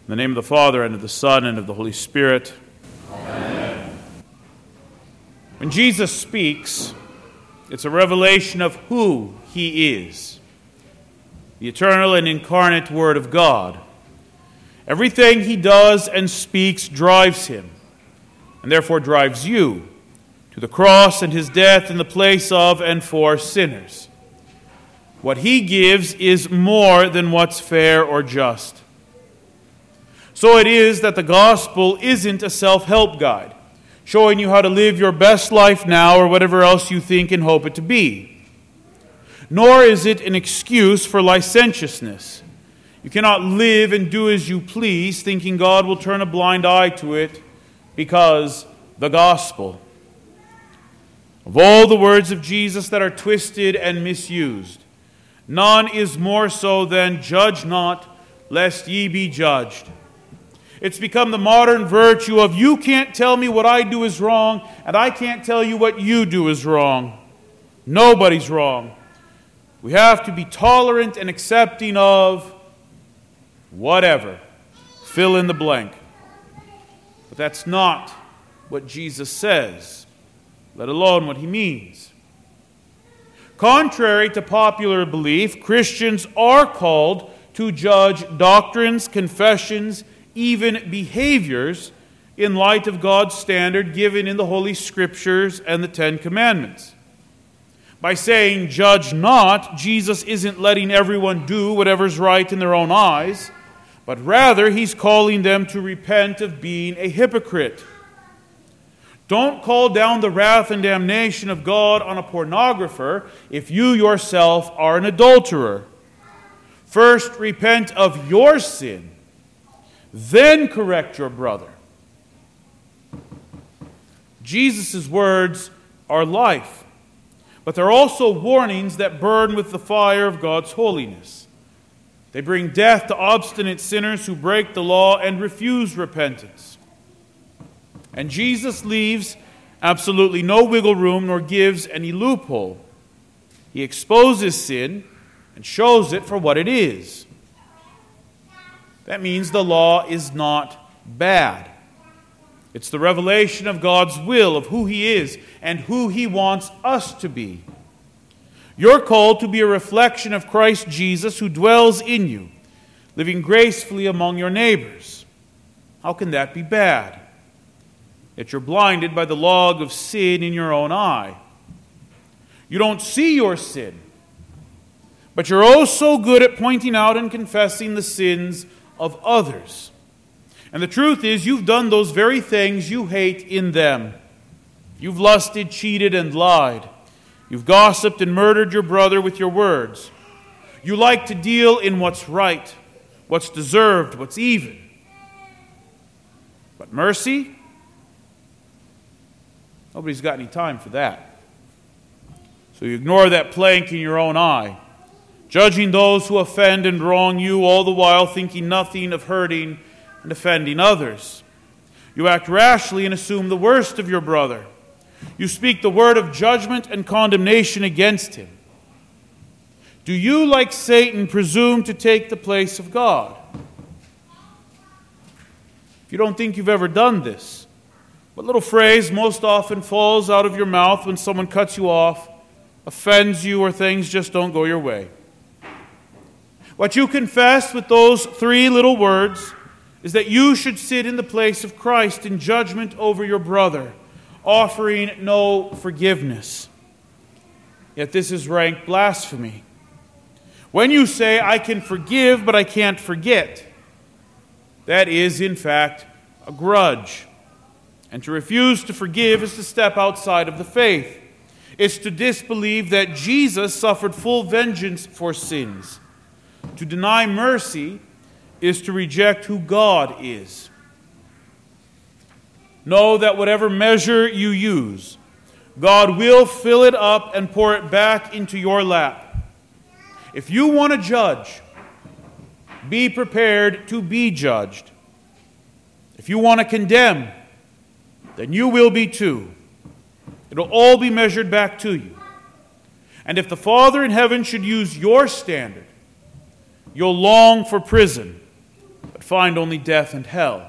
In the name of the Father, and of the Son, and of the Holy Spirit. Amen. When Jesus speaks, it's a revelation of who he is, the eternal and incarnate Word of God. Everything he does and speaks drives him, and therefore drives you, to the cross and his death in the place of and for sinners. What he gives is more than what's fair or just. So it is that the gospel isn't a self-help guide, showing you how to live your best life now or whatever else you think and hope it to be. Nor is it an excuse for licentiousness. You cannot live and do as you please, thinking God will turn a blind eye to it, because the gospel. Of all the words of Jesus that are twisted and misused, none is more so than "judge not, lest ye be judged." It's become the modern virtue of you can't tell me what I do is wrong, and I can't tell you what you do is wrong. Nobody's wrong. We have to be tolerant and accepting of whatever. Fill in the blank. But that's not what Jesus says, let alone what he means. Contrary to popular belief, Christians are called to judge doctrines, confessions, even behaviors in light of God's standard given in the Holy Scriptures and the Ten Commandments. By saying, "judge not," Jesus isn't letting everyone do whatever's right in their own eyes, but rather he's calling them to repent of being a hypocrite. Don't call down the wrath and damnation of God on a pornographer if you yourself are an adulterer. First, repent of your sin. Then correct your brother. Jesus' words are life, but they're also warnings that burn with the fire of God's holiness. They bring death to obstinate sinners who break the law and refuse repentance. And Jesus leaves absolutely no wiggle room nor gives any loophole. He exposes sin and shows it for what it is. That means the law is not bad. It's the revelation of God's will, of who he is and who he wants us to be. You're called to be a reflection of Christ Jesus who dwells in you, living gracefully among your neighbors. How can that be bad? Yet you're blinded by the log of sin in your own eye. You don't see your sin, but you're oh so good at pointing out and confessing the sins of others. And the truth is, you've done those very things you hate in them. You've lusted, cheated, and lied. You've gossiped and murdered your brother with your words. You like to deal in what's right, what's deserved, what's even. But mercy? Nobody's got any time for that. So you ignore that plank in your own eye, judging those who offend and wrong you, all the while thinking nothing of hurting and offending others. You act rashly and assume the worst of your brother. You speak the word of judgment and condemnation against him. Do you, like Satan, presume to take the place of God? If you don't think you've ever done this, what little phrase most often falls out of your mouth when someone cuts you off, offends you, or things just don't go your way? What you confess with those three little words is that you should sit in the place of Christ in judgment over your brother, offering no forgiveness. Yet this is rank blasphemy. When you say, "I can forgive, but I can't forget," that is, in fact, a grudge. And to refuse to forgive is to step outside of the faith. It's to disbelieve that Jesus suffered full vengeance for sins. To deny mercy is to reject who God is. Know that whatever measure you use, God will fill it up and pour it back into your lap. If you want to judge, be prepared to be judged. If you want to condemn, then you will be too. It'll all be measured back to you. And if the Father in heaven should use your standard, you'll long for prison, but but find only death and hell.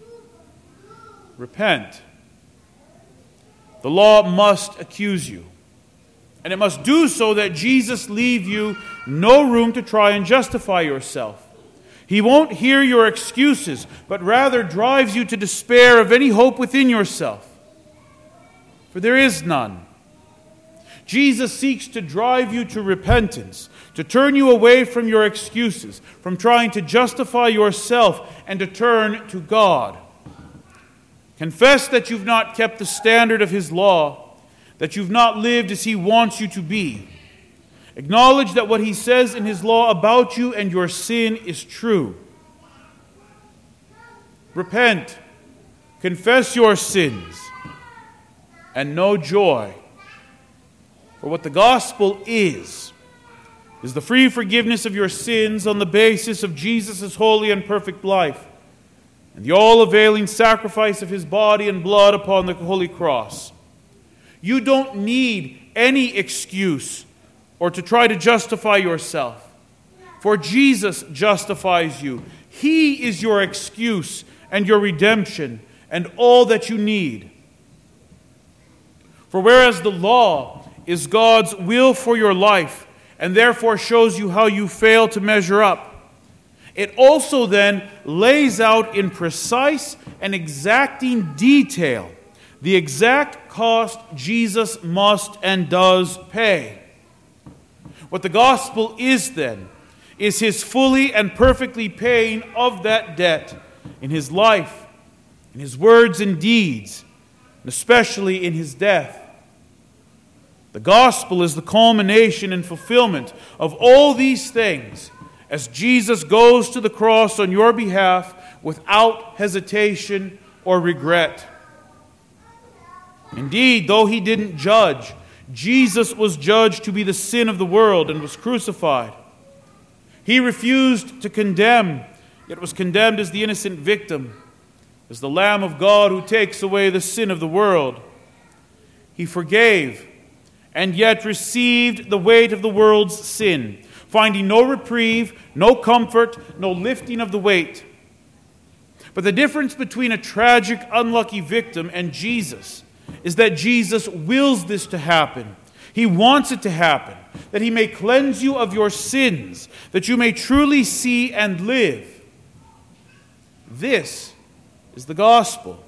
Repent. The law must accuse you, and it must do so that Jesus leave you no room to try and justify yourself. He won't hear your excuses, but rather drives you to despair of any hope within yourself. For there is none. Jesus seeks to drive you to repentance, to turn you away from your excuses, from trying to justify yourself, and to turn to God. Confess that you've not kept the standard of His law, that you've not lived as He wants you to be. Acknowledge that what He says in His law about you and your sin is true. Repent, confess your sins, and know joy. For what the gospel is the free forgiveness of your sins on the basis of Jesus' holy and perfect life, and the all-availing sacrifice of His body and blood upon the holy cross. You don't need any excuse or to try to justify yourself, for Jesus justifies you. He is your excuse and your redemption and all that you need. For whereas the law is God's will for your life and therefore shows you how you fail to measure up, it also then lays out in precise and exacting detail the exact cost Jesus must and does pay. What the gospel is then is His fully and perfectly paying of that debt in His life, in His words and deeds, and especially in His death. The gospel is the culmination and fulfillment of all these things as Jesus goes to the cross on your behalf without hesitation or regret. Indeed, though He didn't judge, Jesus was judged to be the sin of the world and was crucified. He refused to condemn, yet was condemned as the innocent victim, as the Lamb of God who takes away the sin of the world. He forgave, and yet received the weight of the world's sin, finding no reprieve, no comfort, no lifting of the weight. But the difference between a tragic, unlucky victim and Jesus is that Jesus wills this to happen. He wants it to happen, that He may cleanse you of your sins, that you may truly see and live. This is the gospel.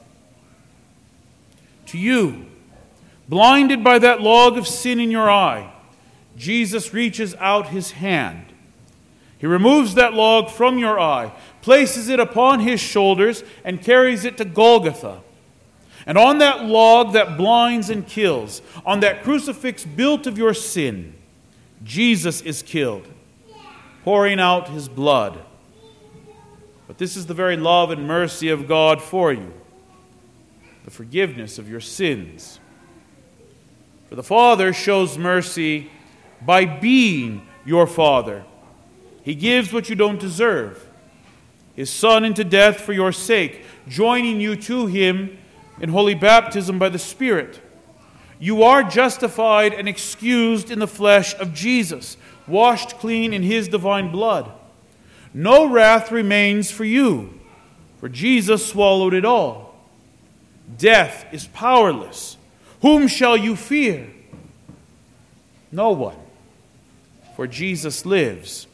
To you, blinded by that log of sin in your eye, Jesus reaches out His hand. He removes that log from your eye, places it upon His shoulders, and carries it to Golgotha. And on that log that blinds and kills, on that crucifix built of your sin, Jesus is killed, pouring out His blood. But this is the very love and mercy of God for you, the forgiveness of your sins. For the Father shows mercy by being your Father. He gives what you don't deserve, His Son into death for your sake, joining you to Him in holy baptism by the Spirit. You are justified and excused in the flesh of Jesus, washed clean in His divine blood. No wrath remains for you, for Jesus swallowed it all. Death is powerless. Whom shall you fear? No one, for Jesus lives.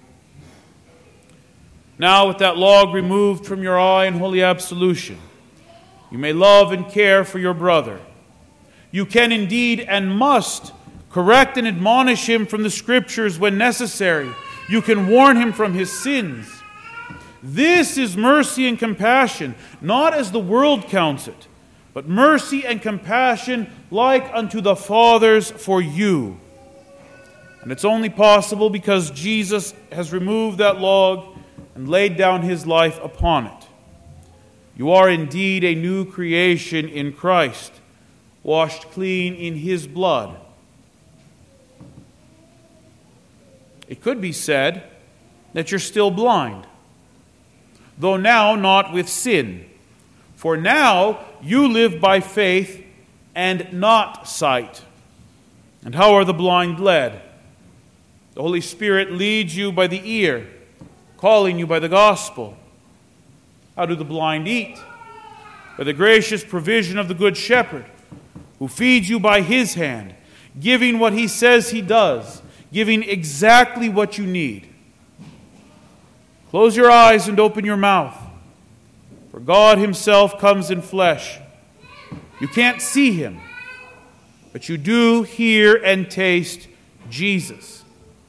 Now, with that log removed from your eye in holy absolution, you may love and care for your brother. You can indeed and must correct and admonish him from the Scriptures when necessary. You can warn him from his sins. This is mercy and compassion, not as the world counts it, but mercy and compassion like unto the Father's for you. And it's only possible because Jesus has removed that log and laid down His life upon it. You are indeed a new creation in Christ, washed clean in His blood. It could be said that you're still blind, though now not with sin. For now you live by faith and not sight. And how are the blind led? The Holy Spirit leads you by the ear, calling you by the gospel. How do the blind eat? By the gracious provision of the Good Shepherd, who feeds you by his hand, giving what he says he does, giving exactly what you need. Close your eyes and open your mouth, for God himself comes in flesh. You can't see him, but you do hear and taste Jesus.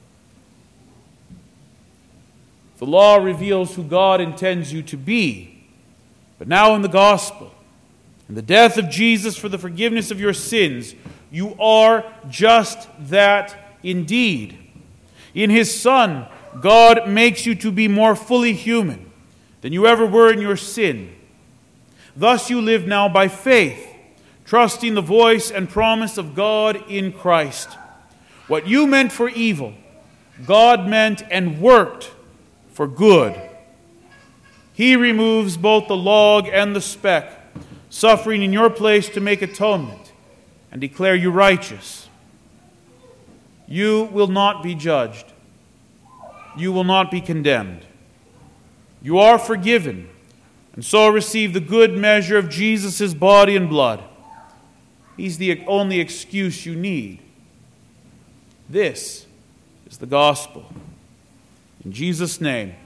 The law reveals who God intends you to be. But now in the gospel, in the death of Jesus for the forgiveness of your sins, you are just that indeed. In his Son, God makes you to be more fully human than you ever were in your sin. Thus you live now by faith, trusting the voice and promise of God in Christ. What you meant for evil, God meant and worked for good. He removes both the log and the speck, suffering in your place to make atonement and declare you righteous. You will not be judged. You will not be condemned. You are forgiven, and so receive the good measure of Jesus' body and blood. He's the only excuse you need. This is the gospel. In Jesus' name,